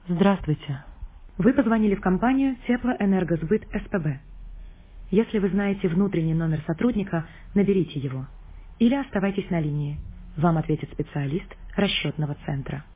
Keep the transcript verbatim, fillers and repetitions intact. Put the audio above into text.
Здравствуйте. Вы позвонили в компанию Теплоэнергосбыт СПБ. Если вы знаете внутренний номер сотрудника, наберите его. Или оставайтесь на линии. Вам ответит специалист расчетного центра.